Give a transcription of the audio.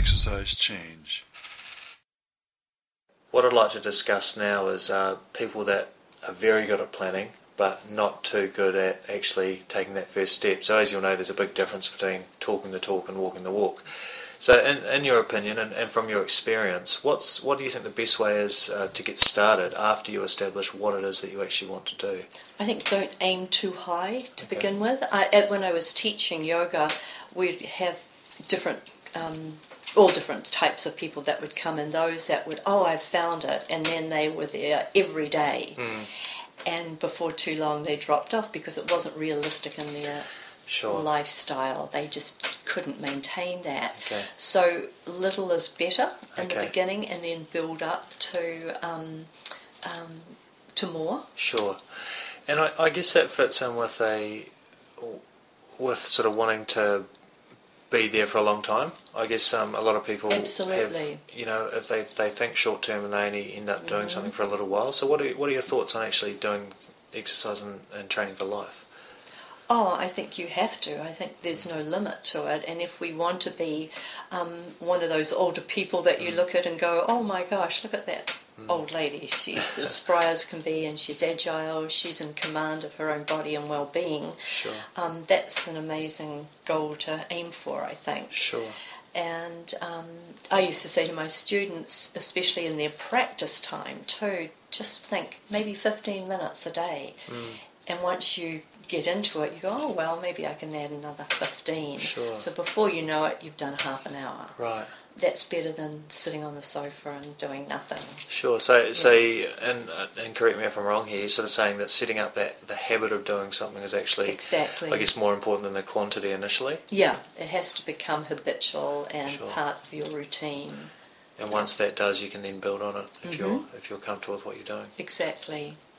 exercise change? What I'd like to discuss now is people that are very good at planning but not too good at actually taking that first step. So as you'll know, there's a big difference between talking the talk and walking the walk. So in your opinion and from your experience, what do you think the best way is to get started after you establish what it is that you actually want to do? I think don't aim too high to Okay. begin with. When I was teaching yoga, we'd have different all different types of people that would come in. Those that would, I've found it, and then they were there every day. And before too long they dropped off because it wasn't realistic in their lifestyle. They just couldn't maintain that. Okay. So little is better in the Okay. beginning, and then build up to more. Sure. And I guess that fits in with sort of wanting to be there for a long time. I guess a lot of people Absolutely. have, if they think short term and they only end up doing something for a little while. So what are your thoughts on actually doing exercise and training for life? I think you have to. I think there's no limit to it. And if we want to be one of those older people that you look at and go, oh my gosh, look at that old lady. She's as spry as can be, and she's agile. She's in command of her own body and well-being. Sure. That's an amazing goal to aim for, I think. Sure. And I used to say to my students, especially in their practice time too, just think maybe 15 minutes a day. And once you get into it, you go, oh, well, maybe I can add another 15. Sure. So before you know it, you've done half an hour. Right. That's better than sitting on the sofa and doing nothing. Sure. So and correct me if I'm wrong here, you're sort of saying that setting up the habit of doing something is actually, Exactly. I guess, more important than the quantity initially. Yeah, it has to become habitual and Sure. part of your routine. And once that does, you can then build on it if you're comfortable with what you're doing. Exactly.